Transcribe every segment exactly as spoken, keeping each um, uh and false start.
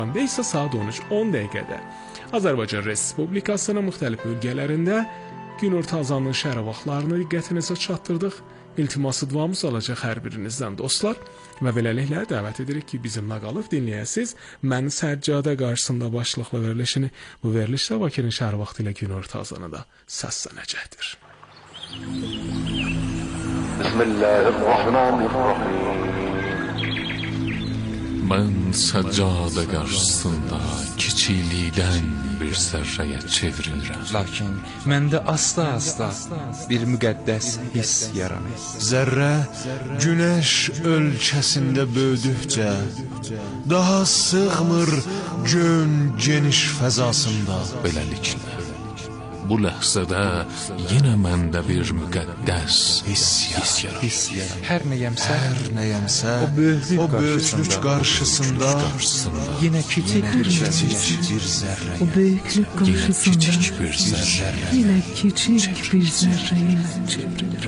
isə saat on üç on dəqiqədə Azərbaycan Respublikasının müxtəlif bölgələrində günorta azanının şərh vaxtlarını diqqətinizə çatdırdıq. İltiması duamız olacaq hər birinizdən dostlar və beləliklə dəvət edirik ki, bizimlə qalıb dinləyəsiniz. Mən Səccadə qarşısında başlıqlı verilişini, bu verilişdə Bakının şərh vaxtı ilə günorta azanı da səslənəcəkdir. Bismillahirrahmanirrahim. Mən Səccadə qarşısında kiçiklikdən bir zərrəyə çevrilirəm. Lakin məndə asta-asta bir müqəddəs hiss yaranır. Zərrə günəş ölkəsində böyüdükcə daha sığmır gön geniş fəzasında. Beləliklə, bu ləhzədə yenə məndə bir müqəddəs hiss yaranır. Hər nəyəmsə, Hər nəyəmsə o böyüklük o böyüklük qarşısında yenə kiçik bir kiçik bir zərrə. O büyüklük karşısında Kiçik bir zərrə. yine küçük bir zerreye çevrilir.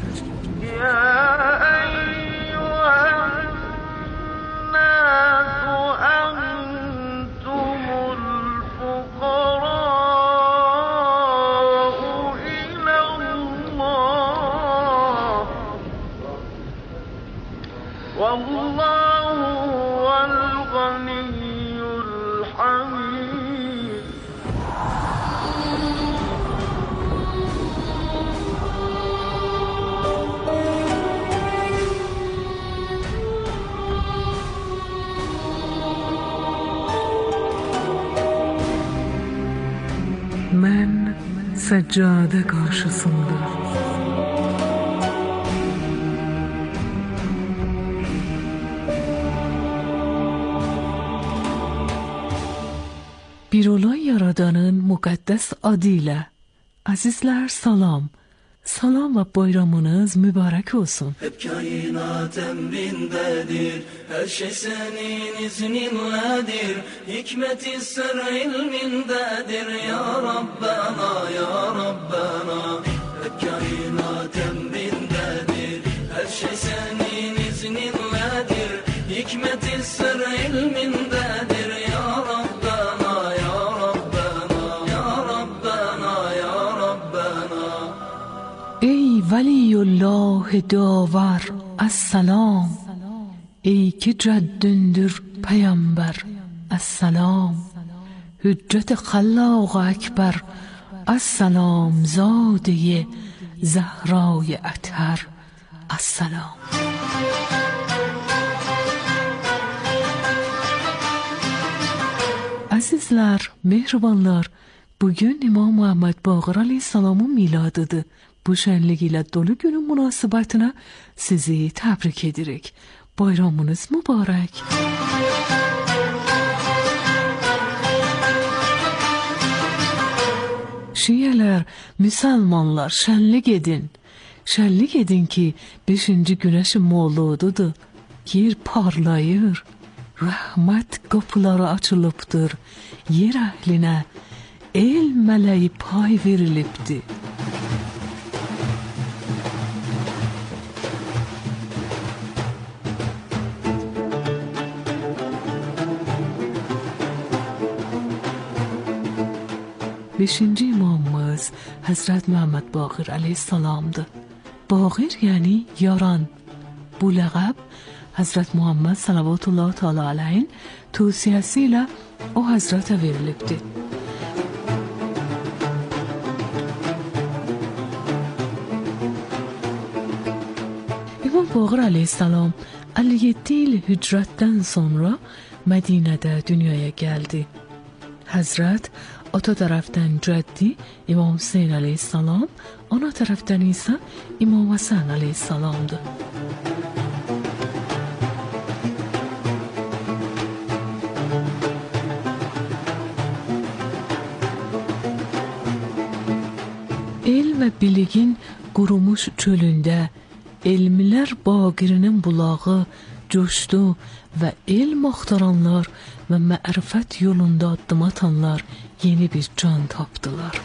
Ben seccade karşısında bir olay yaradanın müqəddəs adıyla azizler salam. Salam ve bayramınız mübarek olsun. Hep kainat emrindedir, her şey senin izninledir. Hikmet-i sır ilmindedir ya Rabbena, ya Rabbena. Hep kainat emrindedir, her şey senin izninledir. Hikmet-i sır ilmindedir ya Rabbena, ya Rabbena, ya Rabbena, ya Rabbena. ای ولی الله داور السلام، ای که جدندر پیامبر السلام، حجت خلاق اکبر السلام، زاده زهرای اطهر السلام. Azizler, mehribanlar, bugün İmam Muhammed Baqir Aleyhisselam'ın miladıdır. Bu şenlik ile dolu günün münasebetine sizi tebrik ederek. Bayramınız mübarek. Şiyeler, Müslümanlar şenlik edin. Şenlik edin ki beşinci güneşin mevlududur. Yer parlayır. Rahmet kapıları açılıptır. Yer ehline el meleği pay verilipti. Beşinci imamımız Hazret Muhammed Baqir Aleyhisselam'dı. Baqir yani yaran. Bu laqab Hazret Muhammed Salavatullah Teala Aleyhin tavsiyesiyle o Hazret'e verilipti. İmam Baqir Aleyhisselam elli yedi yıl hicretten sonra Medine'de dünyaya geldi. Hazret ata taraftan Ceddi İmam Hüseyin Aleyhisselam, ana taraftan ise İmam Hasan Aleyhisselam'dı. El ve biliğin kurumuş çölünde elmiler Baqirinin bulağı coştu ve ilm aktaranlar ve ma'rifet yolunda adım atanlar yeni bir can taptılar.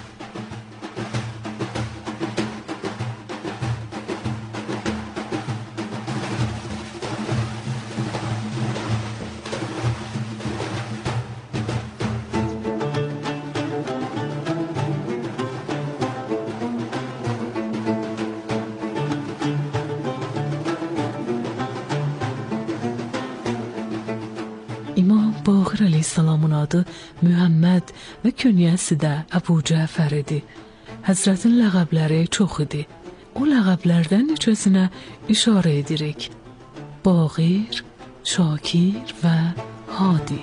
əleyhissalamın adı Mühəmməd və künyəsi də Əbu Cəfər idi. Həzrətin ləqəbləri çox idi. O ləqəblərdən neçəsinə işarə edirik. Baqir, Şakir və Hadi.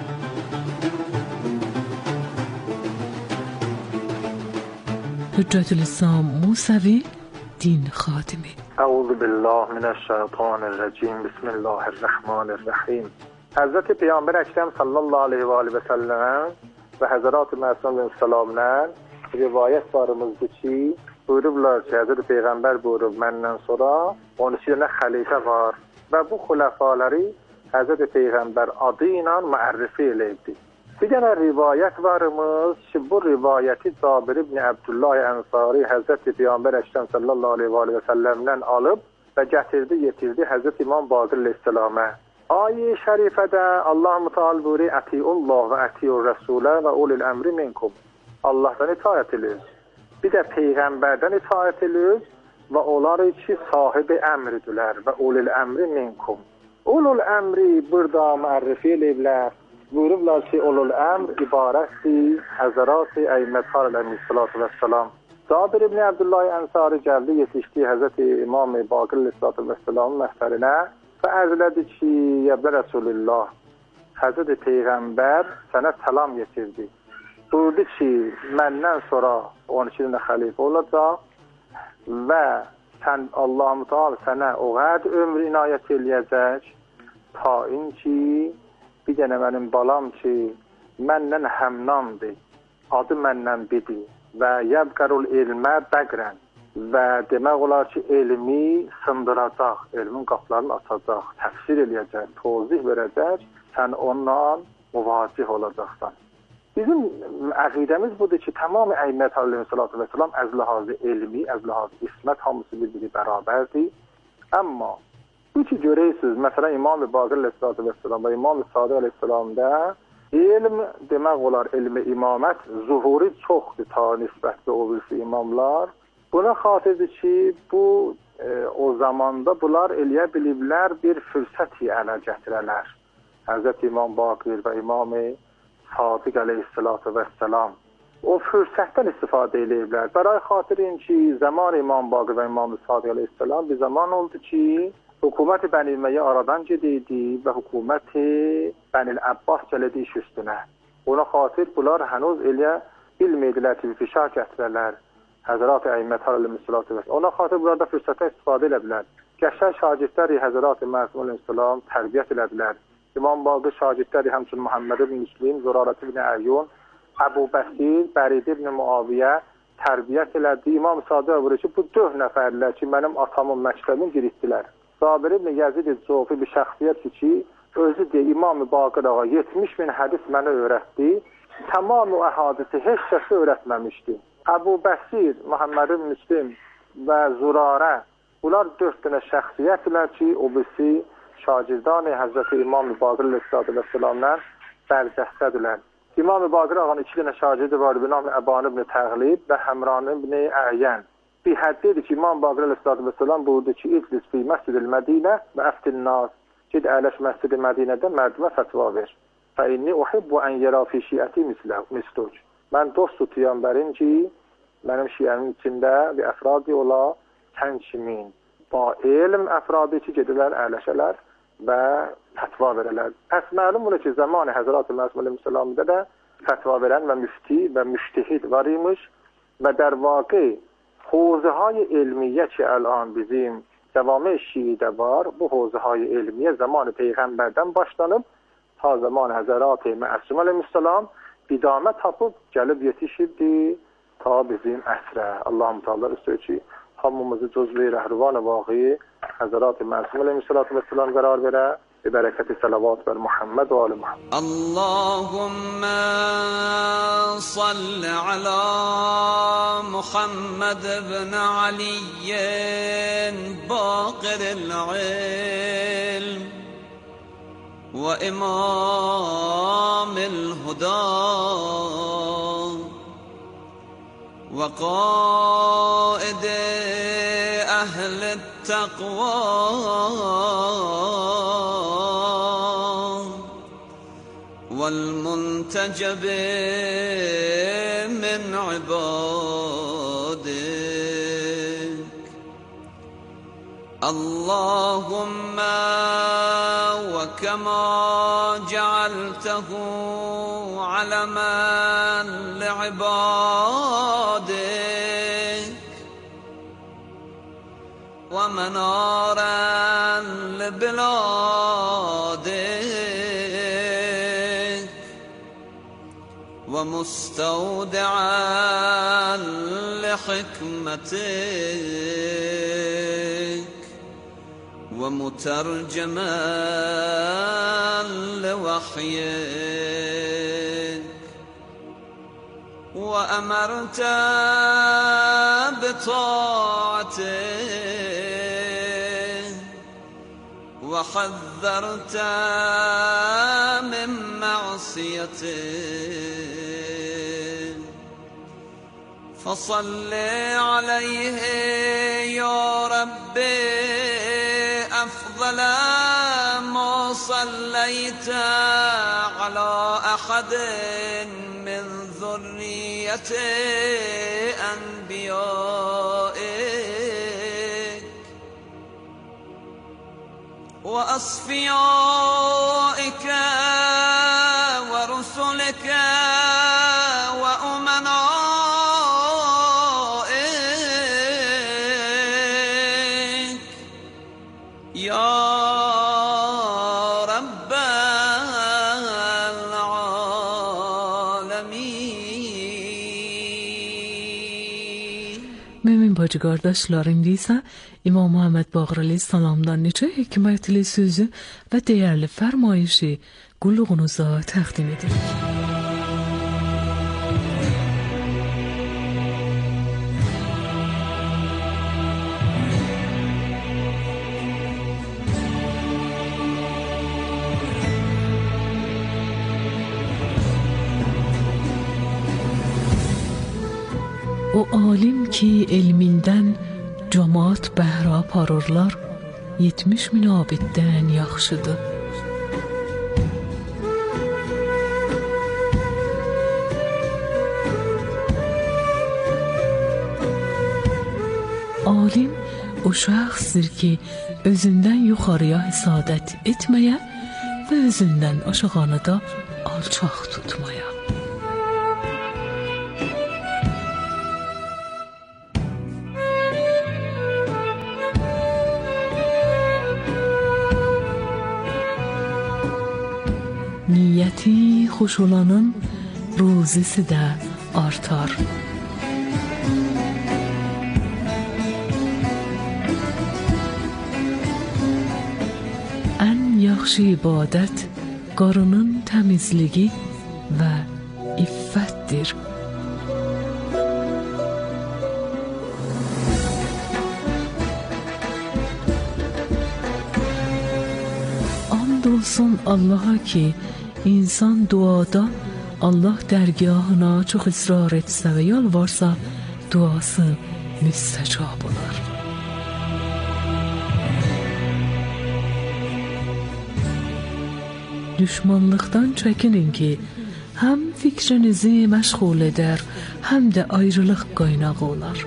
Hüccətül-İslam Musavi din xatimi. Əuzu billah minəşşeytanirracim. Bismillahirrahmanirrahim. Həzrəti Peyğəmbər Əkrəm sallallahu aleyhi və aleyhi və səlləm və Həzrət-i Məsum Səlamdən rivayət varımızdır ki, buyurublar ki, Həzrəti Peyğəmbər buyurub, məndən sonra on iki dənə xəlifə var və bu xüləfaları Həzrəti Peyğəmbər adı ilə müərrifə eləyibdi. Bir dənə rivayət varımız ki, bu rivayəti Cabir ibn Abdullah Ənsari Həzrəti Peyğəmbər Əkrəm sallallahu aleyhi və səlləmdən alıb və gətirdi, yetirdi Həzrəti İmam Baqir əleyhissalama. Ayə-i şərifədə Allah Müteal buyuruyor, Ətiyullah və ətiyur rəsulə və ulil əmri minkum. Allahdan itaət edilir. Bir də Peyğəmbərdən itaət edilir və onlar ki, sahibi əmridirlər və ulil əmri minkum. Ulul əmri burada müərrifə eləyiblər. Buyurublar ki, ulul əmr ibarətdir Həzrət-i Əymədhar əleyhissalatu vəssalam. Cabir ibn Abdullah Ənsari gəldi, yetişdi Həzrəti İmam Baqir əleyhissalatu vəssalamın məhzərinə və ərzlədi ki, Yəblə Rəsulullah, Həzrəti Peyğəmbər sənə səlam yetirdi. Buyurdu ki, məndən sonra on iki dənə xəlifə olacaq və sən Allah-u Teala sənə o qədər ömrü inayət eləyəcək ta inki bir dənə mənim balam ki, məndən həmnamdır, adı məndən bidir və yəbqərul ilmə bəqrən və demək olar ki, elmi sındıracaq, elmin qaplarını açacaq, təfsir eləyəcək, tozih verəcək, sən onunla müvacih olacaqsan. Bizim əqidəmiz budur ki, tamam Əymət aleyhissalatu vesselam əzləhazı elmi, əzləhazı ismət hamısı bir-biri bərabərdir. Amma bu ki görəysiniz, məsələn İmam Baqir əleyhissalatu vesselam və İmam Sadiq əleyhissalamda elm demək olar, elmi imamət zuhuri çoxdur ta nisbətli o birisi imamlar. Buna xatirdir ki, bu e, o zamanda bunlar eləyə biliblər, bir fürsəti ələ gətirələr. Həzrət İmam Baqir və İmam Sadiq əleyhissalatu vesselam o fürsətdən istifadə eləyiblər. Bəray xatirin ki, zaman İmam Baqir və İmam Sadiq əleyhissalam bir zaman oldu ki, Hükümet-i Bəni Ümeyyə aradan gediydi və hükümet-i Bənil Abbas gəledi iş üstünə. Ona xatir bunlar hənuz eləyə bilmədilər ki, fişar gətirələr. Həzrət-i Əymədhar əleyhissalatu vesselam. Ona xatir bunlarda fürsətdən istifadə elədilər. Qəşəng şagirdləri Həzrət-i Məsum əleyhissalam tərbiyyət elədilər. İmam Baqir şagirdləri həmçinin Muhammed ibn Müslim, Zurarət ibn Əyyun, Əbu Bəsir, Bərid ibn Muaviyyə tərbiyyət elədi. İmam Sadiq buyurur ki, bu dörd nəfərlər ki, mənim atamın məktəbini giritdilər. Cabir ibn Yazid Zofi bir şəxsiyyət ki, özü deyə İmam Baqir ağa yetmiş min hədis mənə öyrətdi. Tamam o əhadisi heç kəsə öyrətməmişdi. Əbu Bəsir, Muhammed ibn Müslim və Zurarə, bunlar dörd dənə şəxsiyyətlər ki, o birisi şagirdani Həzrəti İmam Baqir əleyhissalatu vesselamdan bərcəstədirlər. İmam Baqir ağanın iki dənə şagirdi var, bir namı Əban ibn Təğlib və Həmran ibn Əyən. Bir həddidir ki, İmam Baqir əleyhissalatu vesselam buyurdu ki, İclis fi məscid-i Mədinə və əftin nas. Ged əyləş məscid-i Mədinədə mərdimə fətva ver. Fə inni uhibbu ən yərə fi şiəti misluc. Mən dost tutuyam bərin ki, mənim şiəmin içində bir əfradi ola sən kimin. Ba elm əfradi ki, gedirlər, əyləşələr və fətva verələr. Pəs məlum bunu ki, zamanı Həzrət-i Məsum əleyhissalamda da fətva verən və müfti və müştehid var imiş və der vaqi حوزه‌های علمیه که الان bizim جوامع شیعه var, bu حوزه‌های علمیه zaman Peyğəmbərdən başlanıb ta zaman Həzrət Məsum əleyhissalam idamə tapıb gəlib yetişibdi ta bizim əsrə. Allahum Teala istəyir ki, hamımızı cüzve rəhrivan vaqiy Həzrət Məsum əleyhissalam qərar verə. ببركة الصلوات بر محمد وآل محمد. اللهم صل على محمد بن علي باقر العلم وإمام الهدى وقائد أهل التقوى والمنتجب من عبادك اللهم وكما جعلته علما لعبادك ومنارا لبلادك ومستودعا لحكمتك ومترجما لوحيك وأمرت بطاعتك وحذرت من معصيتك فصل عليه يا ربي أفضل ما صليت على أحد من ذرية أنبيائك وأصفيائك ورسلك وأمنائك يا رب العالمين. Mümin bacı qardaşlarım deyirsə, İmam Muhammed Baqir Əleyhissalamdan neçə hikmətli sözü və dəyərli fərmayişi qulluğunuza təqdim edirik. O alim ki elmindən cəmaat bəhra aparırlar, yetmiş min abiddən yaxşıdır. Alim o şəxsdir ki, özündən yuxarıya həsadət etməyə və özündən aşağıya da alçaq tutmaya. Niyyəti xoş olanın ruzisi də artar. Ən yaxşı ibadət qarının təmizliyi və iffətdir. And olsun Allah'a ki, İnsan duada Allah dərgahına çox israr etsə və yalvarsa, duası müstəcab olar. Düşmanlıqdan çəkinin ki, həm fikrinizi məşğul edər, həm də ayrılıq qaynağı olar.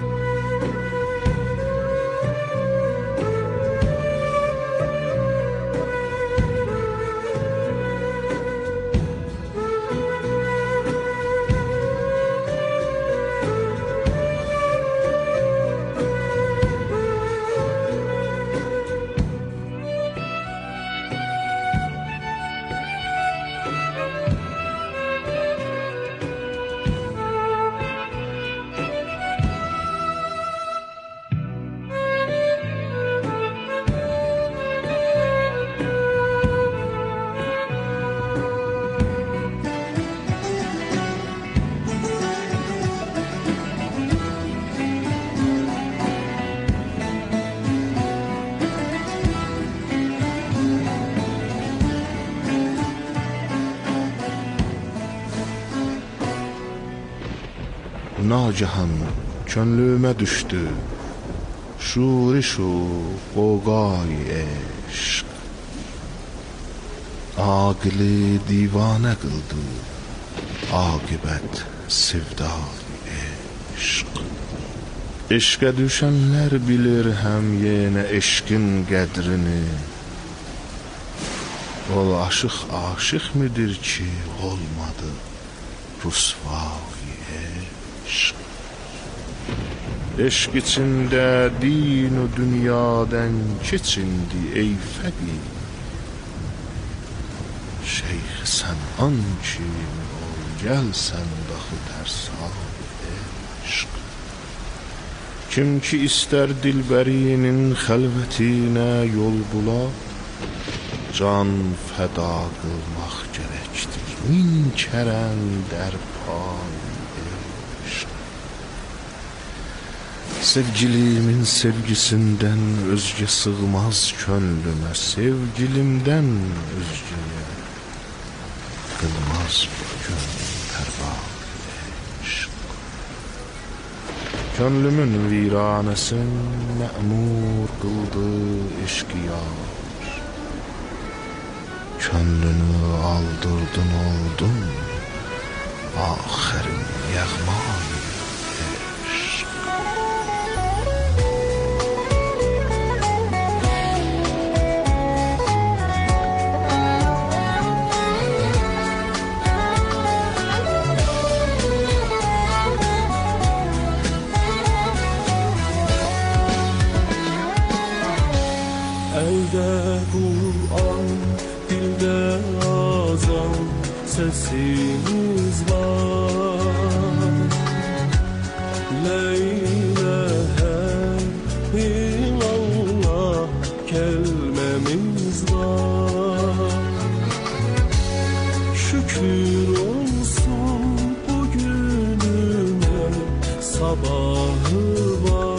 Nagahan könlümə düşdü şuriş-u qoqay eşq. Aqili divane qıldı, aqibət sevdai eşq. Eşqə düşənlər bilir həm yenə eşqin qədrini. Ol aşıq aşıq midir ki olmadı rusvai eşq. Eşq içində din o dünyadan keçindi ey fəqir. Şeyx sən an kimi ol, gəl sən daxı tərsal eşq. Kim ki istər dilbərinin xəlvətinə yol bula, can fəda qılmaq gərəkdir min kərən dərpay eşq. Sevgilimin sevgisindən özgə sığmaz könlümə, sevgilimdən özgəyə qılmaz bu gönlüm pərvay eşq. Könlümün viranəsin mə'mur qıldı eşqiyar. Könlünü aldırdın oldun, axərin yağmay eşq. Əldə Qur'an, dildə azan səsimiz var. La ilahə illallah kəlməmiz var. Şükür olsun bu gününə sabahı var.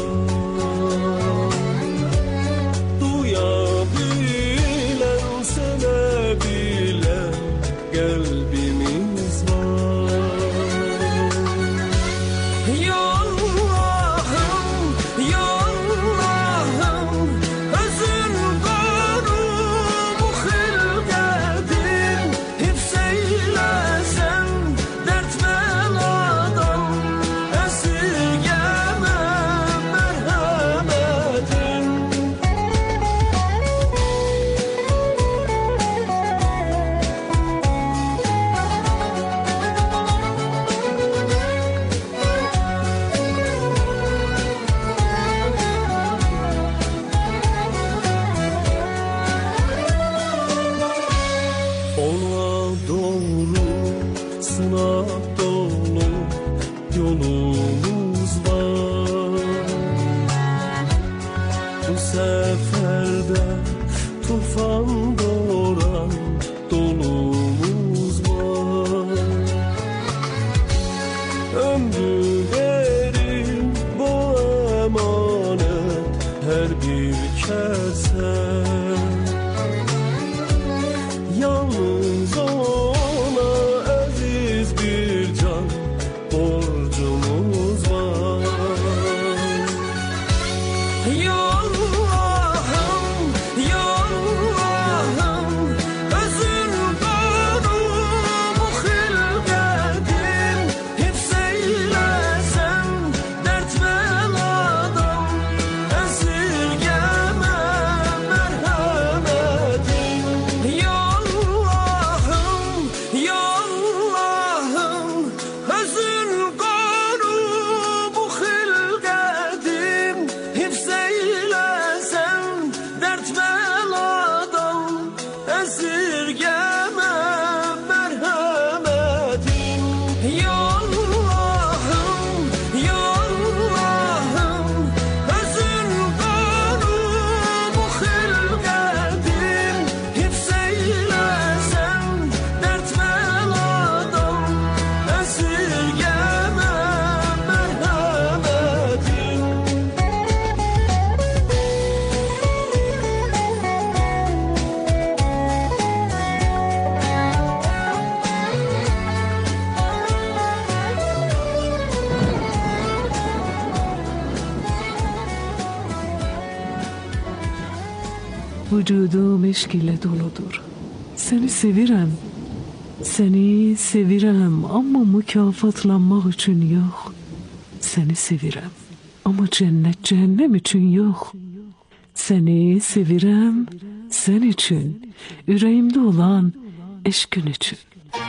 Vücudum eşk ile doludur. səni sevirəm. Səni sevirəm, amma mükafatlanmaq üçün yox. Səni sevirəm, amma cənnət cəhənnəm üçün yox. Səni sevirəm, sən üçün, ürəyimdə olan eşqin üçün.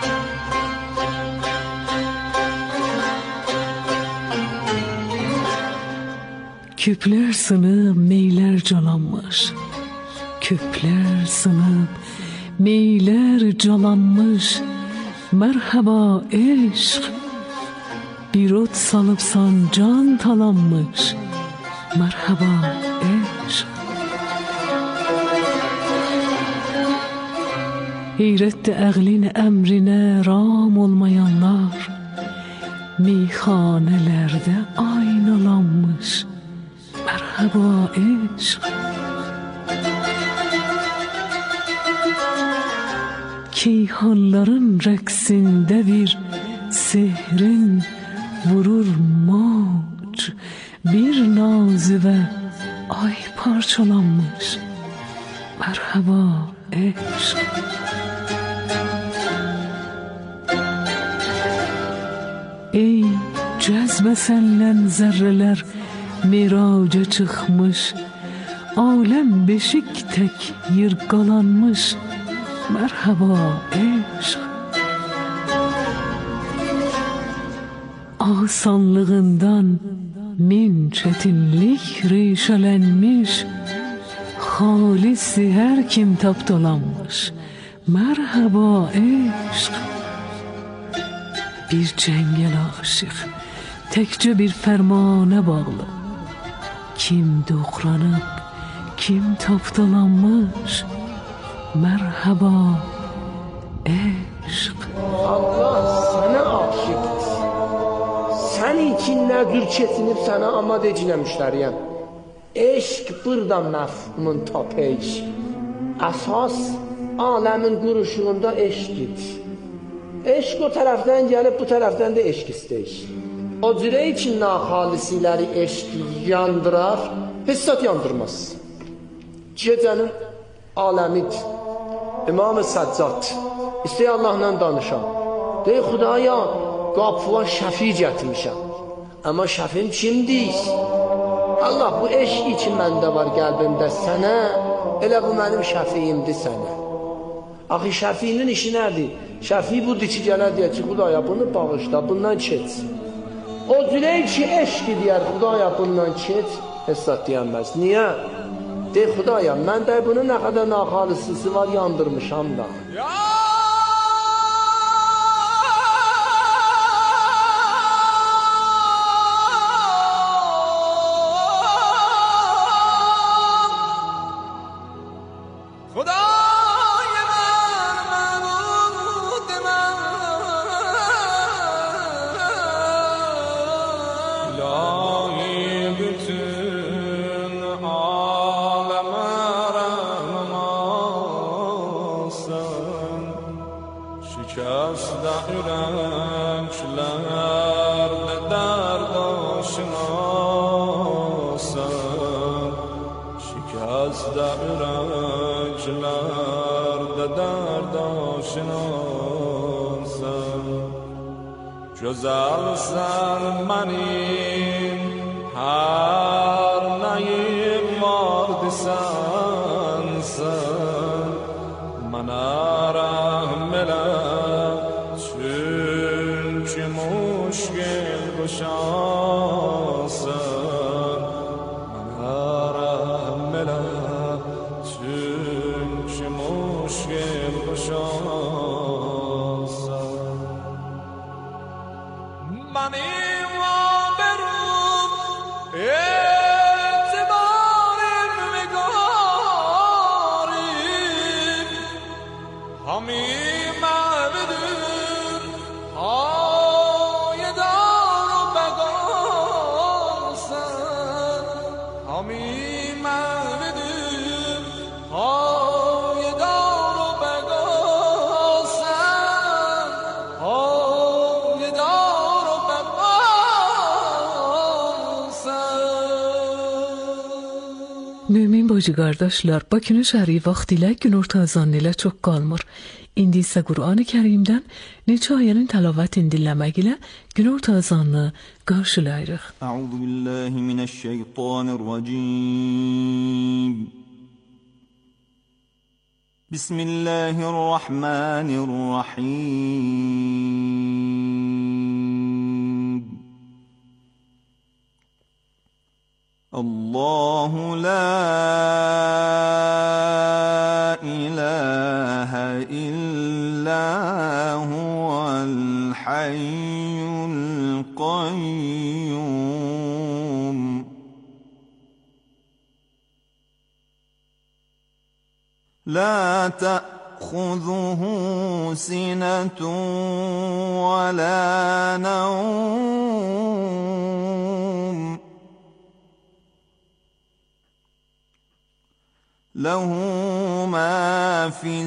Küplər sınıb, meylər calanmış. Küplər sınıb, meylər calanmış. Mərhaba eşq, bir ot salıbsan can talanmış. Mərhaba eşq. Heyrətdə əqlin əmrinə ram olmayanlar, meyxanələrdə aynalanmış. Mərhaba eşq. Keyhanların rəqsində bir sehrin vurur moc, bir nazıvə ay parçalanmış. Mərhaba eşq. Ey cəzbəsənlən zərrələr miraca çıxmış, aləm beşik tək yırqalanmış. Mərhaba eşq. Asanlığından min çətinlik rişələnmiş, xalisi hər kim tapdalanmış. Mərhaba eşq. Bir cəngəl aşıq, təkcə bir fərmanə bağlı. Kim doğranıb, kim tapdalanmış. Mərhaba eşq. Allah sənə aşıqdır. Sən için nə cür keçinib sənə amad eciləmişləriyəm. Eşq burada məfhumun tapış. Əsas aləmin quruşuğunda eşqidir. Eşq o tərəfdən gəlib, bu tərəfdən də eşq istəyir. O cürə için naxalisiləri eşq yandırar, hissat yandırmaz. Gecənin aləmidir. İmam-ı Səccad istəyə Allahla danışam. Dey Xudaya, qapıva şəfi gətirmişəm. Amma şəfim kimdir? Allah, bu eşq için məndə var qəlbimdə sənə, elə bu mənim şəfiyimdir sənə. Axı şəfinin işi nədir? Şəfi budur ki, gələr deyək ki, Xudaya bunu bağışla, bundan keç. O cürək ki, eşq deyər, Xudaya bundan keç, hesab deyənməz. Niyə? Dey Xudaya, mən də bunun nə qədər naxalisisi var, yandırmışam da. Güzelsen benim her neyim vardı sensin. Bana rahmet eyle çünkü müşkil kuşansın. Bana rahmet eyle çünkü müşkil kuşansın. Benim haberim etibarım ve garip, hamim abidim hayedar o begansın. Hamim abidim hayedar o begansın. Hayedar Bacı qardaşlar, Bakının şəhəri vaxt ilə günorta azanı ilə çox qalmır. İndi isə Qur'an-ı Kərimdən neçə ayənin təlavətini dinləmək ilə günorta azanını qarşılayırıq. Əuzu billahi minəşşeytanirracim. Bismillahirrahmanirrahim. Allahu la ilahe illa huvel hayyul qayyum. La ta'khudhuhu sinatun ve la nawm. له ما في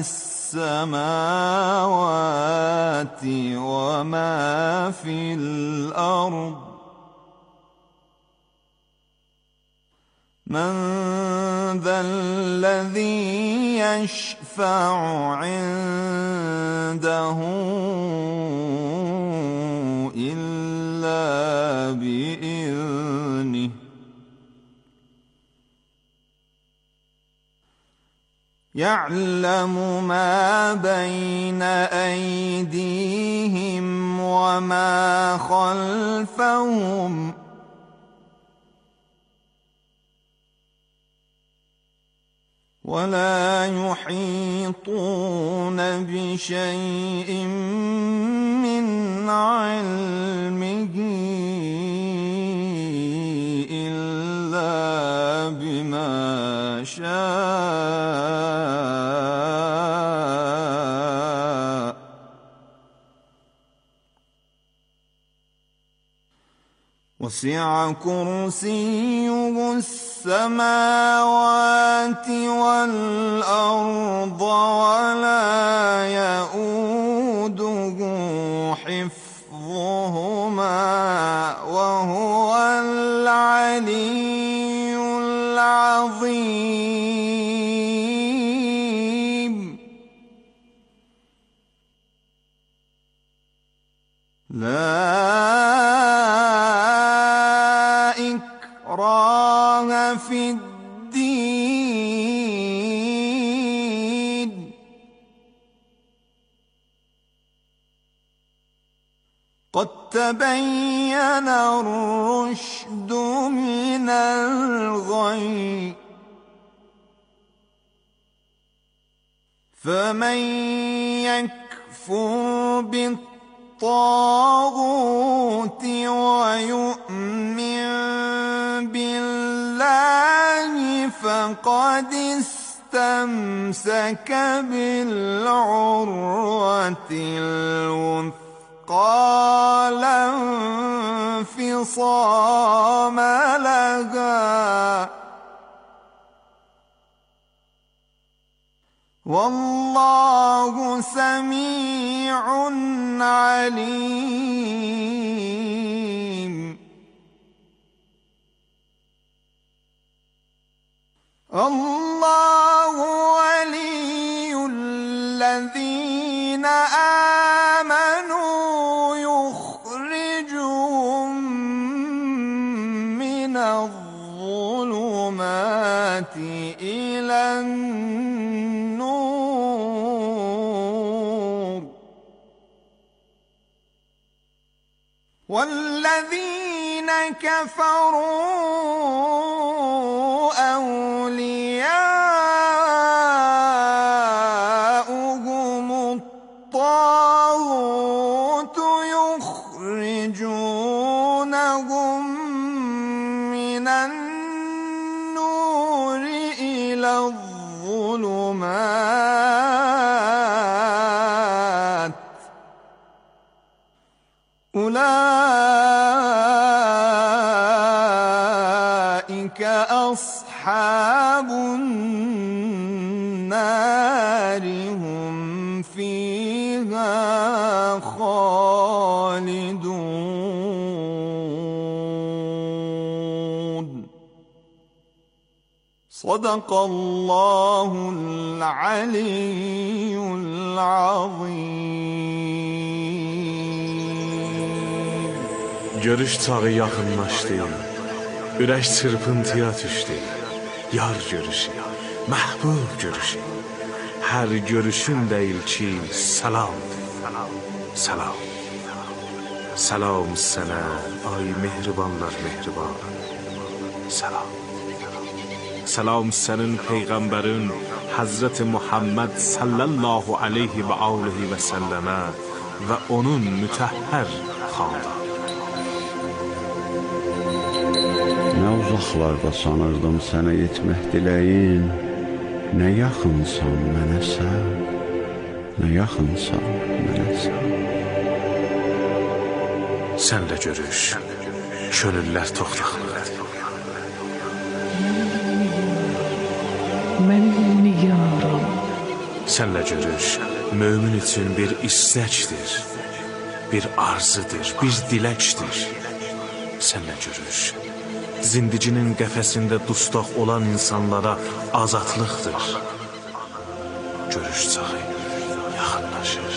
السماوات وما في الأرض. من ذا الذي يشفع عنده إلا بإذنه. يعلم ما بين أيديهم وما خلفهم ولا يحيطون بشيء من علمه إلا بما شاء. وسع كرسيه السماوات والأرض ولا يؤوده حفظهما وهو العلي العظيم. لا إكراه في الدين. قد تبين الرشد من الغي. فمن يكفر بالطاغوت ويؤمن بالله فقد استمسك بالعروة الوثقى لا انفصام لها. والله سميع عليم. الله ولي الذين آمنوا يخرجهم من الظلمات إلى النور. والذين كفروا أولياؤهم الطاغوت يخرجونهم من النور إلى الظلمات. أولئك أصحاب النار هم فيها خالدون. صدق الله العلي العظيم. Görüş çağı yaxınlaşdı. Ürək çırpıntıya düşdü. Yar görüşü, məhbub görüşü. Hər görüşün deyil ki salamdır. Salam. Salam sənə, ay mehribanlar mehriban. Salam. Salam sənin peyğəmbərin Həzrət Muhammed sallallahu aleyhi və alihi və səlləmə və onun mütəhhər xandan. Nə uzaqlarda sanırdım sənə yetmək diləyin, nə yaxınsan mənə sən, nə yaxınsan mənə sən. Sənlə görüş, könüllər toxtaqlıqdır. Mənim nigarım. Sənlə görüş, mömin üçün bir istəkdir, bir arzudur, bir diləkdir. Sənlə görüş, zindicinin qəfəsində dustaq olan insanlara azadlıqdır. Görüş çağı yaxınlaşır.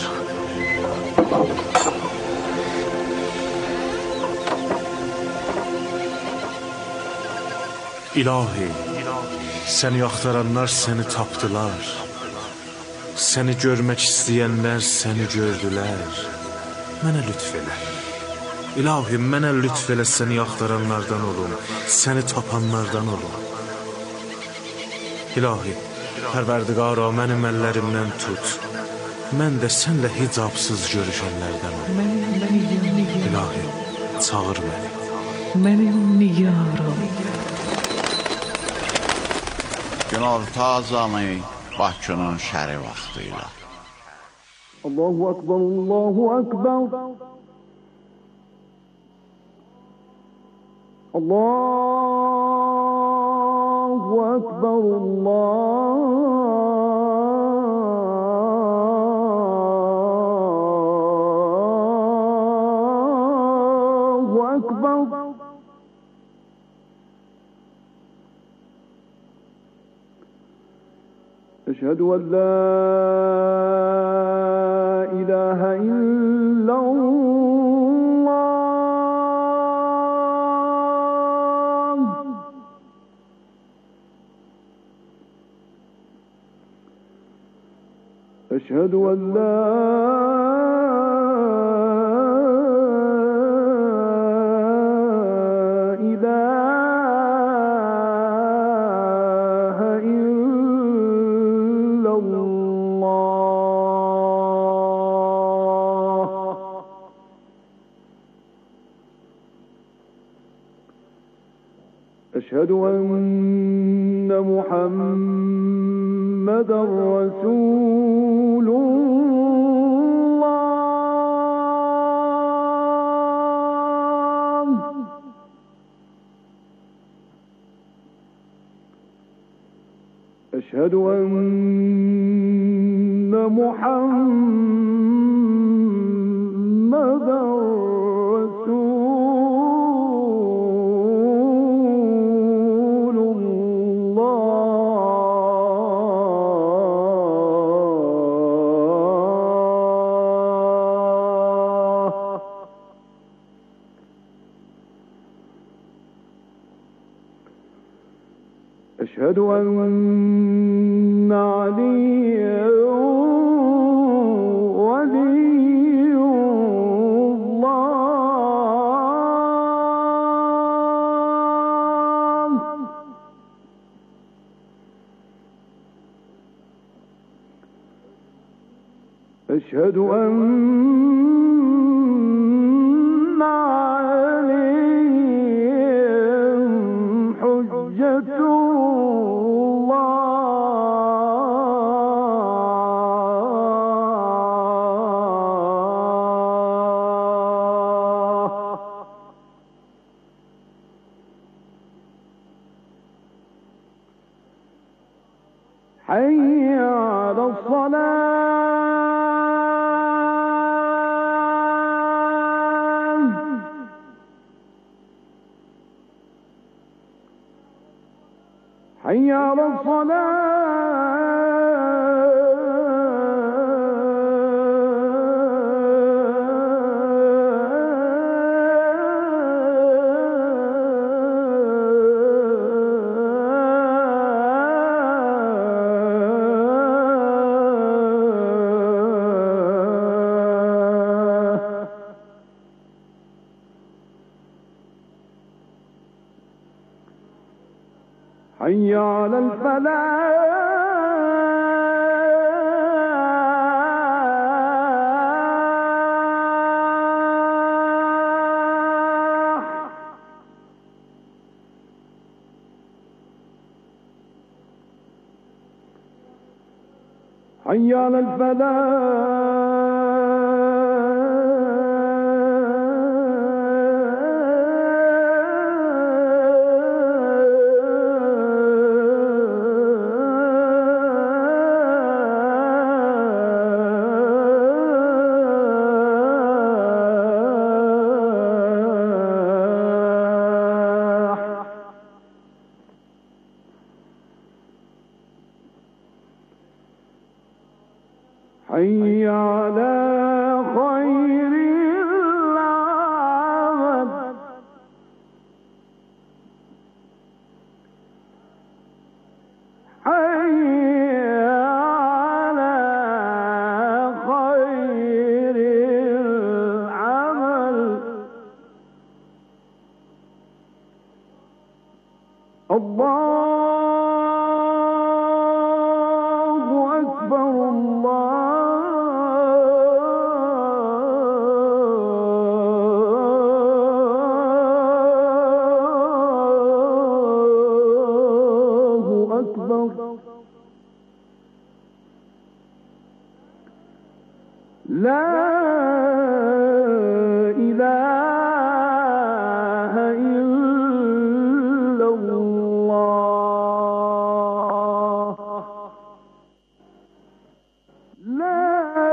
İlahi, səni axtaranlar səni tapdılar. Səni görmək istəyənlər səni gördülər. Mənə lütf elə. İlahi, mənə lütf elə, səni axtaranlardan olun, səni tapanlardan olun. İlahi, Pərverdigara, mənim əllərimdən tut. Mən də sənlə hicabsız görüşənlərdən olum. İlahi, çağır məni. Mənim nigarım. Günorta azanı Bakının şəri vaxtıyla. Allahu Akbar, Allahu Akbar. Allahu Akbar, Allahu Akbar. أشهد أن لا إله إلا الله. أشهد أن لا أشهد أن محمدًا رسول الله. أشهد أن محمدًا أشهد أن عليا ولي الله. أشهد أن عليهم حجة حي على الصلاة. حي حي على حي على الفلاح حي على حي على خير العمل حي على خير العمل الله أكبر الله أكبر لا إله إلا الله لا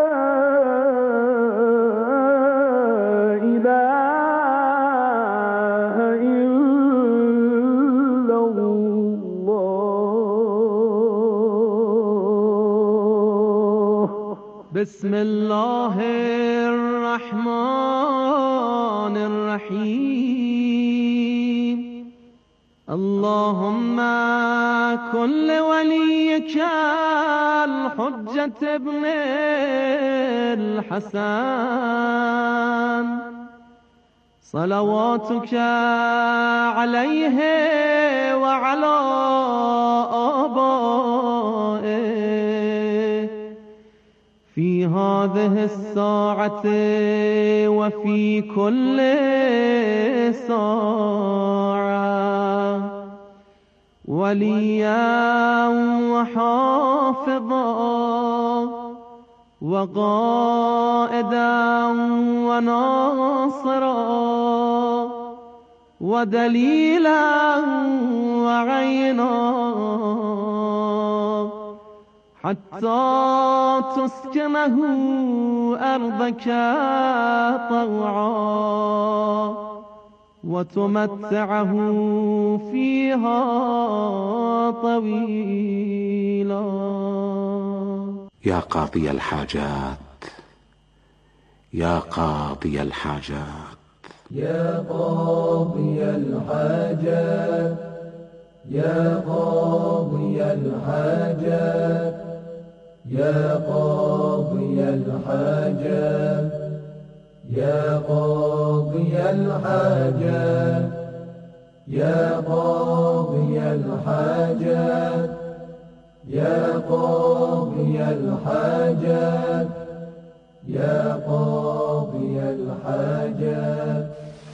إله إلا الله بسم الله الرحمن الرحيم اللهم كن وليك الحجة ابن الحسن صلواتك عليه وعلى آبائه في هذه الساعة وفي كل ساعة وليا وحافظا وقائدا وناصرا ودليلا وعينا حتى تسكنه أرضك طوعا وتمتعه فيها طويلا. يا قاضي الحاجات يا قاضي الحاجات يا قاضي الحاجات يا قاضي الحاجات يا قاضي الحاجات يا قاضي الحاجات يا قاضي الحاجات يا قاضي الحاجات يا قاضي الحاجات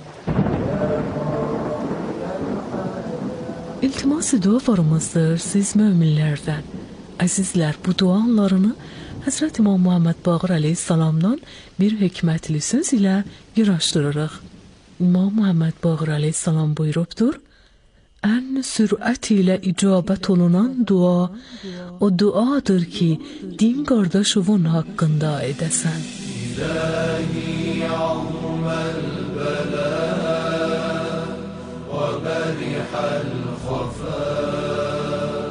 İltimas dualarımızdır siz müminlerden. Azizler, bu dualarını Hazreti İmam Muhammed Baqir Aleyhisselam'dan bir hikmetli söz ile yaraşdırırıq. İmam Muhammed Baqir Aleyhisselam buyurubdur: En sürət ilə icabət olunan dua o duadır ki, din qardaşının haqqında edəsən. İlahi azmel bela ve berihal khafâ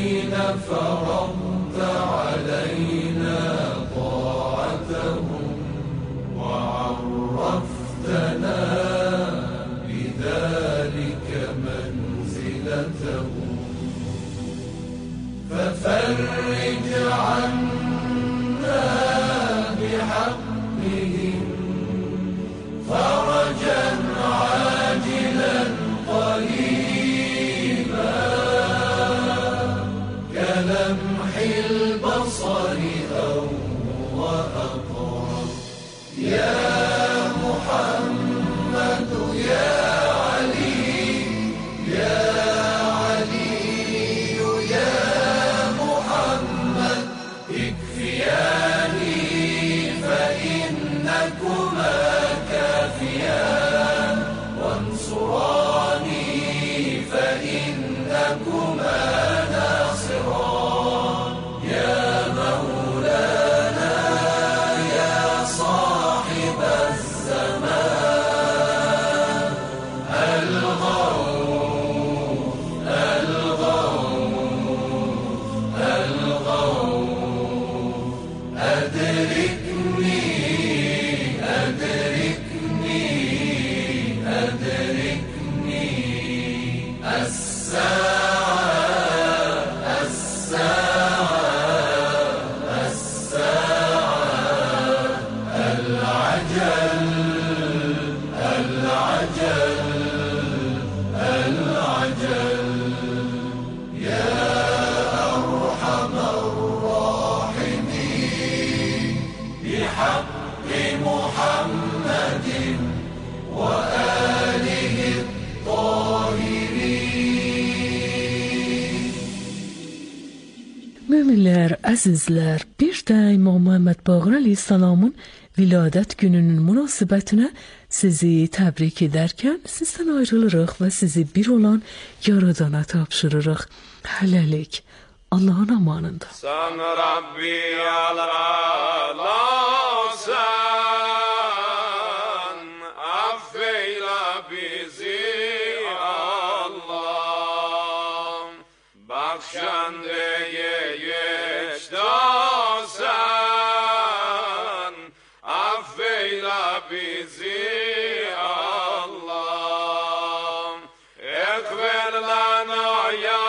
حين فرضت علينا طاعتهم وعرفتنا بذلك منزلتهم ففرج عنا بحقهم فرجا عاجلا قريبا كلمح البصر أو وأقرب يا محمد يا علي يا علي يا محمد اكفياني فإنكما كافيان وانصراني فإنكما ناصران يا مولانا يا صاحب الزمان الغوث الغوث الغوث أدركني أدركني أدركني الساعة الساعة الساعة العجل العجل العجل يا أرحم الراحمين بحق محمد وآله الطاهرين. Möminlər, əzizlər, bir də İmam Muhammed Baqir Əleyhisselamın viladət gününün münasibətinə sizi təbrik edərkən sizdən ayrılırıq və sizi bir olan Yaradana tapşırırıq. Hələlik, Allahın amanında. Sən Rabbi alasan, affeylə bizi Allah, bəxşəndəyə yeşdasan, affeylə bizi Allah, ekber lana ya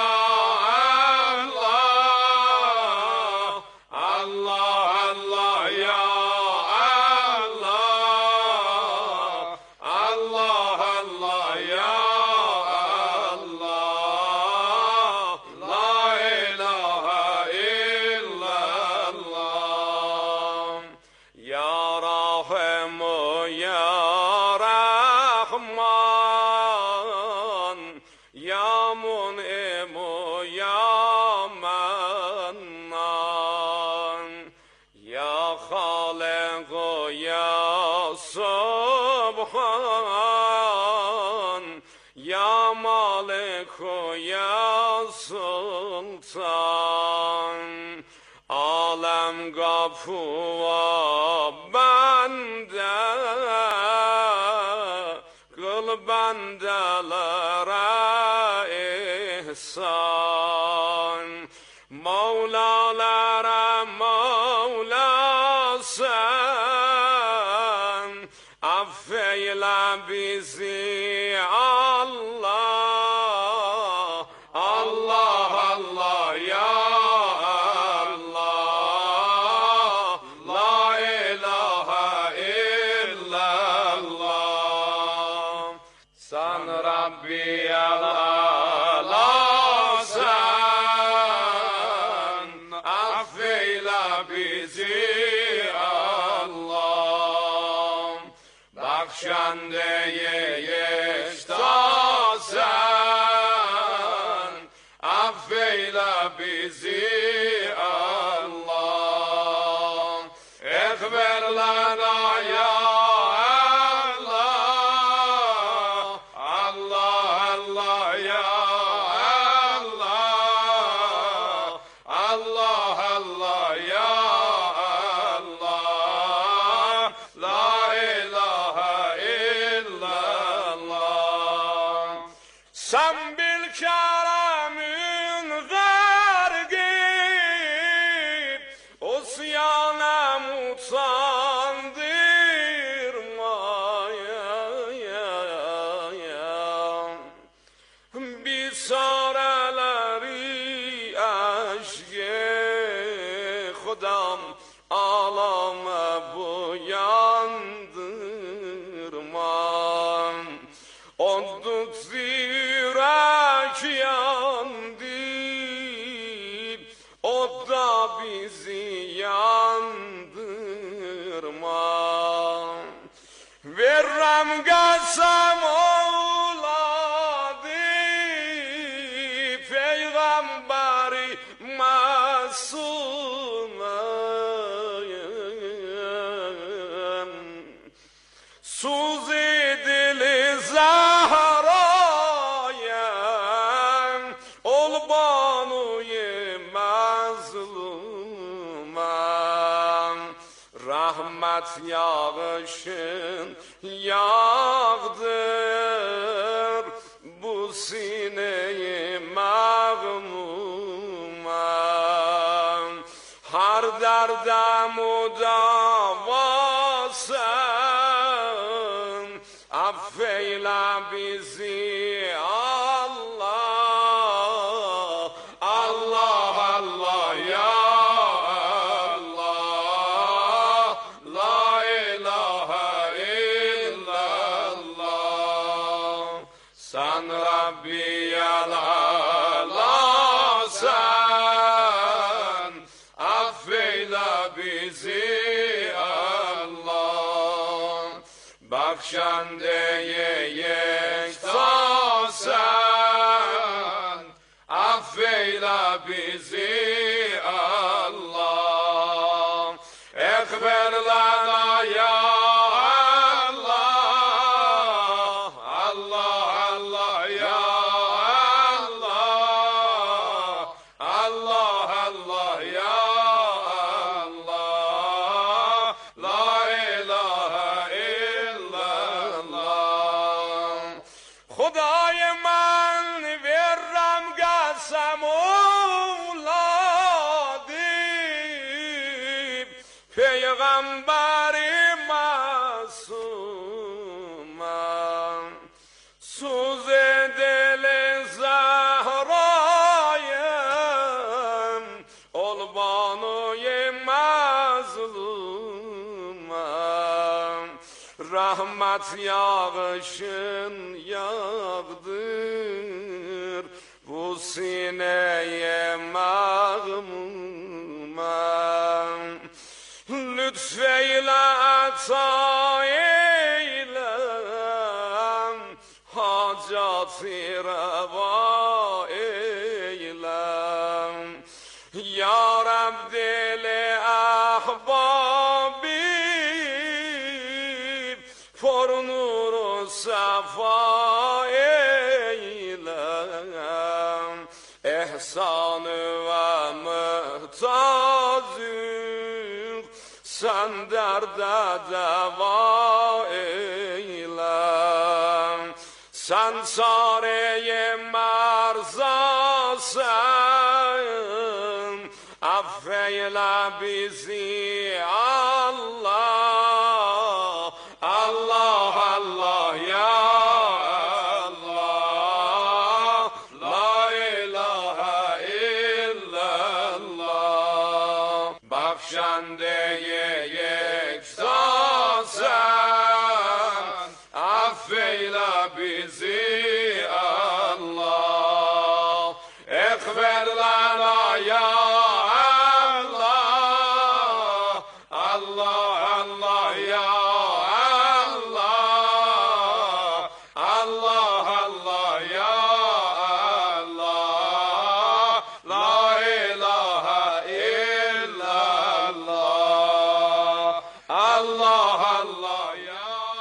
Gafur bende kıl bendelere ihsan Mevlalara Mevlasen affeyle bizi Allah Allah Allah ya Sen bil keremün ver خودم آلامه بویاندırma Olduk zirek yandı O da bizi yandırma Verrem gelsem oğladı Peygamberi masumem Suz edili zahrayem Ol banuye mazlumem Rahmet yağışın yağdır Bu sineyi mağmumem Har derde mudavasın Affeyle bizi Allah Allah Allah ya Allah La ilahe illallah Sen Rabbiyel Alâsen Affeyle bizi Allah Bakşandeye yektasen Affeyle bizi Allah Ekber lana ya Allah Allah Allah ya Allah Allah Allah ya Allah La ilahe illallah Khudai man verram qasam oğladı Peygamberi masumem Suz edili zahrayem Ol banuye mazlumem Rahmet yağışın yağdır Bu sineye mağmumem Lütfeyle ata eyle Hacatı reva eyle Ya Rab dili ahbabi For nuru safa eyle İhsanı ve muhtacı Sen derde deva eyle Sen çareye merzasın Affeyle bizi Allah Allah Allah ya Allah La ilahe illallah Bakşandeye yektasen Affeyle bizi Allah Ekber lana ya Allah Allah Allah ya Allah Allah Allah ya Allah La ilahe illallah Allah Allah ya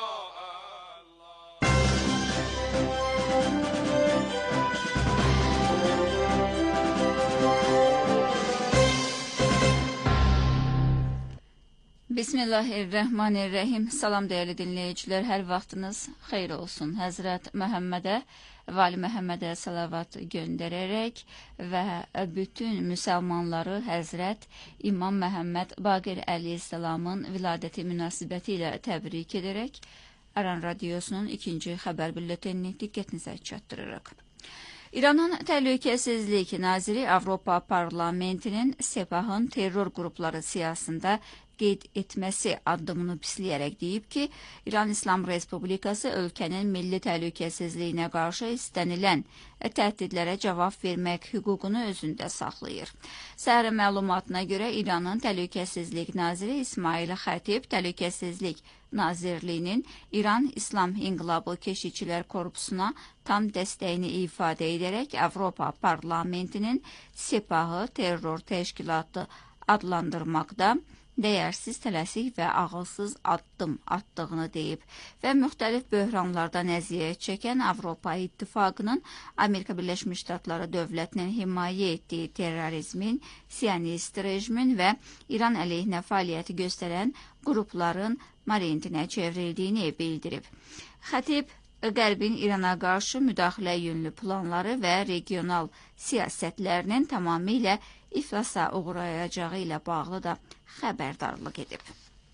Bismillahirrahmanirrahim. Salam değerli dinleyiciler, hər vaxtınız xeyir olsun. Həzrət Məhəmmədə, Vali Məhəmmədə salavat göndərərək və bütün müsəlmanları Həzrət İmam Məhəmməd Baqir Əleyhisselamın viladəti münasibəti ilə təbrik edərək Aran Radiosunun ikinci xəbər bülletenini diqqətinizə çatdırırıq. İranın Təhlükəsizlik Naziri Avropa Parlamentinin Sepahın terror qrupları siyasında qeyd etməsi addımını pisləyərək deyib ki, İran İslam Respublikası ölkənin milli təhlükəsizliyinə qarşı istənilən təhdidlərə cavab vermək hüququnu özündə saxlayır. Səhər məlumatına görə İranın Təhlükəsizlik Naziri İsmail Xətib Təhlükəsizlik Nazirliyinin İran İslam İnqilabı Keşikçilər Korpusuna tam dəstəyini ifadə edərək Avropa Parlamentinin Sepahı terror təşkilatı adlandırmaqda dəyərsiz, tələsik və ağılsız addım atdığını deyib və müxtəlif böhranlardan əziyyət çəkən Avropa İttifaqının Amerika Birləşmiş Ştatları dövlətinin himayə etdiyi terrorizmin, siyonist rejimin və İran əleyhinə fəaliyyəti göstərən qrupların marionetine çevrildiyini bildirib. Xətib, Qərbin İrana qarşı müdaxilə yönlü planları və regional siyasətlərinin tamamilə iflasa uğrayacağı ilə bağlı da xəbərdarlıq edib.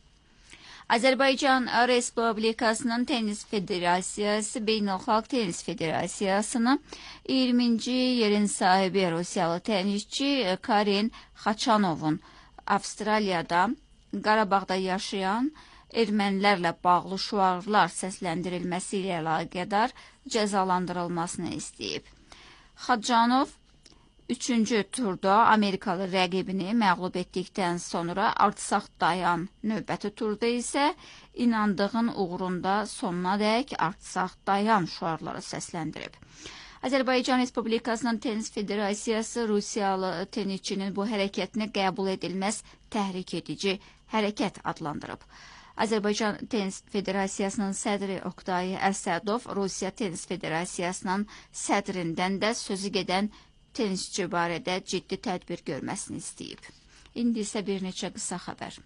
Azərbaycan Respublikasının Tenis Federasiyası Beynəlxalq Tenis Federasiyasını iyirminci yerin sahibi Rusiyalı tenisçi Karin Xaçanovun Avstraliyada Qarabağda yaşayan ermənilərlə bağlı şüarlar səsləndirilməsi ilə əlaqədar cəzalandırılmasını istəyib. Xaçanov üçüncü turda Amerikalı rəqibini məğlub etdikdən sonra artsaq dayan növbəti turda isə inandığın uğrunda sonuna dək artsaq dayan şüarları səsləndirib. Azərbaycan Respublikasının Tenis Federasiyası Rusiyalı tenisçinin bu hərəkətini qəbul edilməz təhrik edici hərəkət adlandırıb. Azərbaycan Tenis Federasiyasının sədri Oktay Əsədov Rusiya Tenis Federasiyasının sədrindən də sözü gedən tenisçi barədə ciddi tədbir görməsini istəyib. İndi isə bir neçə qısa xəbər.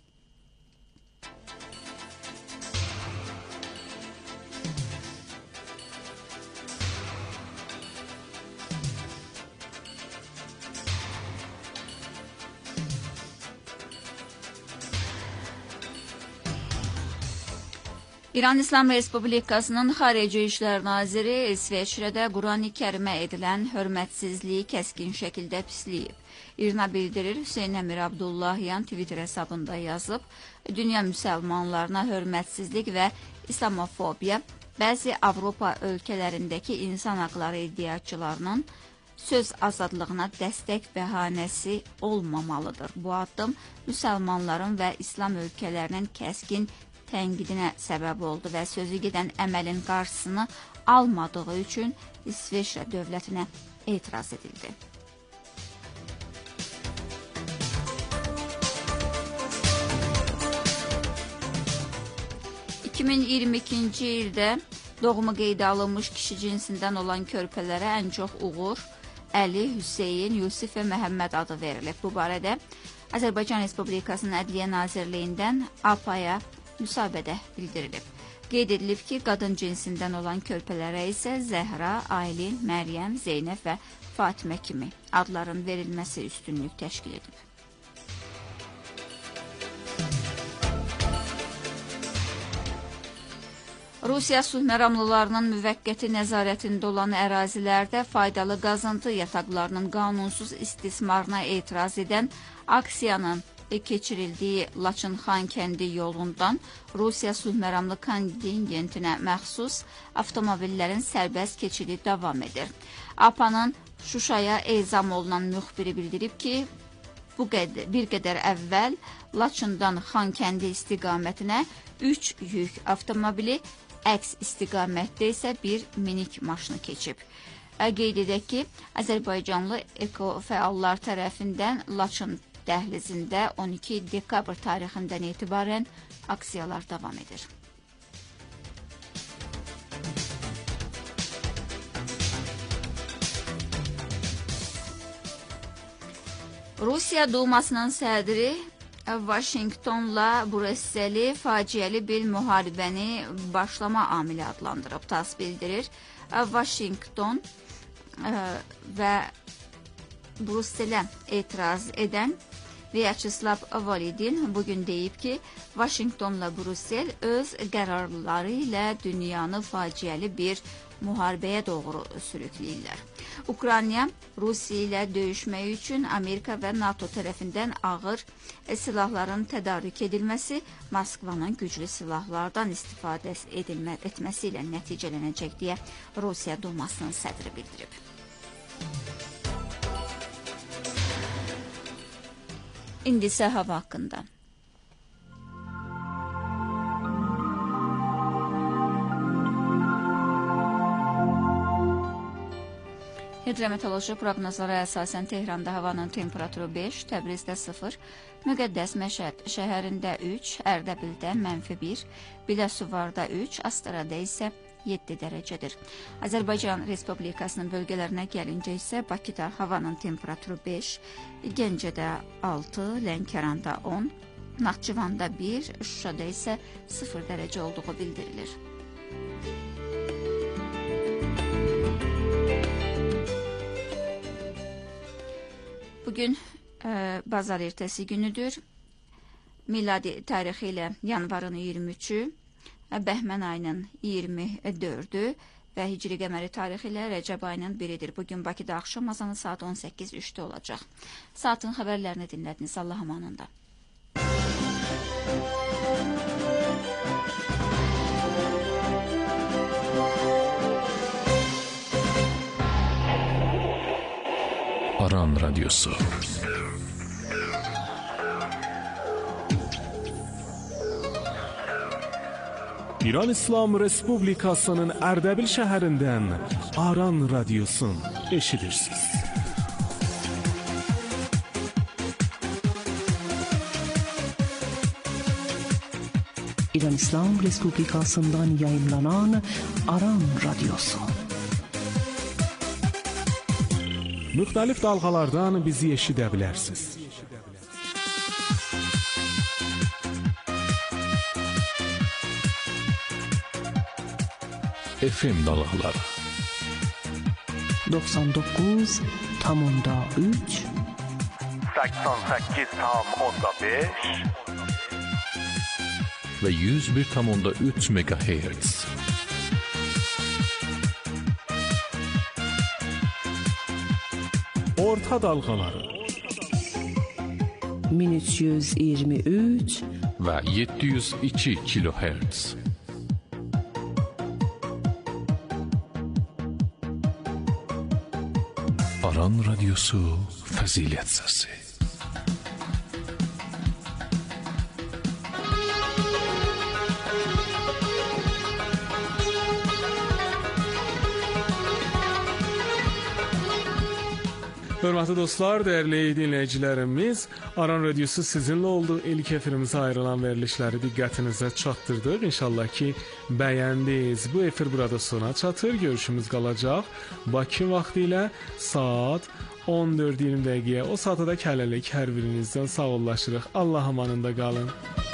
İran İslam Respublikasının Xarici İşlər Naziri İsveçrədə Qurani Kərimə edilən hörmətsizliyi kəskin şəkildə pisləyib. İRNA bildirir, Hüseyn Əmir Abdullahyan Twitter hesabında yazıb, dünya müsəlmanlarına hörmətsizlik və islamofobiya bəzi Avropa ölkələrindəki insan haqları iddiaçılarının söz azadlığına dəstək bəhanəsi olmamalıdır. Bu addım müsəlmanların və İslam ölkələrinin kəskin tənqidinə səbəb oldu və sözü gedən əməlin qarşısını almadığı üçün İsveçrə dövlətinə etiraz edildi. iki min iyirmi ikinci ildə doğumu qeydə alınmış kişi cinsindən olan körpələrə ən çox uğur Əli, Hüseyin, Yusif və Məhəmməd adı verilib. Bu barədə Azərbaycan Respublikasının Ədliyyə Nazirliyindən A P A-ya müsahibədə bildirilib. Qeyd edilib ki, qadın cinsindən olan körpələrə isə Zəhra, Aylin, Məryəm, Zeynəb və Fatimə kimi adların verilməsi üstünlük təşkil edib. Rusiya sülh məramlılarının müvəqqəti nəzarətində olan ərazilərdə faydalı qazıntı yataqlarının qanunsuz istismarına etiraz edən aksiyanın keçirildiyi Laçın-Xankəndi yolundan Rusiya sülhməramlı kontingentinə məxsus avtomobillərin sərbəst keçidi davam edir. A P A-nın Şuşaya ezam olunan müxbiri bildirib ki, bu qədər, bir qədər əvvəl Laçından Xankəndi istiqamətinə üç yük avtomobili, əks istiqamətdə isə bir minik maşını keçib. Qeyd edək ki, Azərbaycanlı ekofəallar tərəfindən Laçın dəhlizində on iki dekabr tarixindən etibarən aksiyalar davam edir. Rusiya Dumasının sədri Vaşinqtonla Brüsseli faciəli bir müharibəni başlama amili adlandırıb. TASS bildirir, Vaşinqton və Brüsselə etiraz edən Vyacheslav Volodin bugün deyib ki, Vaşinqtonla Brüssel öz qərarları ilə dünyanı faciəli bir müharibəyə doğru sürükləyirlər. Ukrayna Rusiya ilə döyüşmək üçün Amerika və NATO tərəfindən ağır silahların tədarük edilməsi, Moskvanın güclü silahlardan istifadə edilmə, etməsi ilə nəticələnəcək deyə Rusiya Dumasının sədri bildirib. İndi isə hava haqqında. Hidrometeoroloji proqnozlara əsasən Tehranda havanın temperaturu beş, Təbrizdə sıfır, Müqəddəs Məşəd şəhərində üç, Ərdəbildə mənfi bir, Biləsuvarda üç, Astarada isə yeddi dərəcədir. Azərbaycan Respublikasının bölgələrinə gəlincə isə Bakıda havanın temperaturu beş, Gəncədə altı, Lənkəranda on, Naxçıvanda bir, Şuşada isə sıfır dərəcə olduğu bildirilir. Bugün e, bazar ertəsi günüdür. Miladi tarixi ilə yanvarın iyirmi üçü, Bəhmən ayının iyirmi dördü və Hicri qəməri tarixi ilə Rəcəb ayının biridir. Bugün Bakıda axşam azanı saat on səkkiz üçdə olacaq. Saatın xəbərlərini dinlədiniz. Allah amanında. Aran Radyosu. İran İslam Respublikasının Ərdəbil şəhərindən Aran Radyosun eşidirsiniz. İran İslam Respublikasından yayımlanan Aran Radyosu. Müxtəlif dalğalardan bizi eşidə bilərsiniz. F M dalğaları doksan doqquz tam onda üç, səksən səkkiz tam onda beş və yüz bir tam onda üç megahertz. Orta dalğaları min üç yüz iyirmi üç və yeddi yüz iki kilohertz. Aran Radyosu Fəzilət Səsi. Hörmətli dostlar, dəyərli dinləyicilərimiz, Aran Radyosu sizinlə oldu. İlk efirimizə ayrılan verilişləri diqqətinizə çatdırdıq. İnşallah ki, bəyəndiniz. Bu efir burada sona çatır. Görüşümüz qalacaq Bakı vaxtı ilə saat on dörd iyirmi dəqiqəyə. O saata da hələlik hər birinizdən sağollaşırıq. Allah amanında qalın.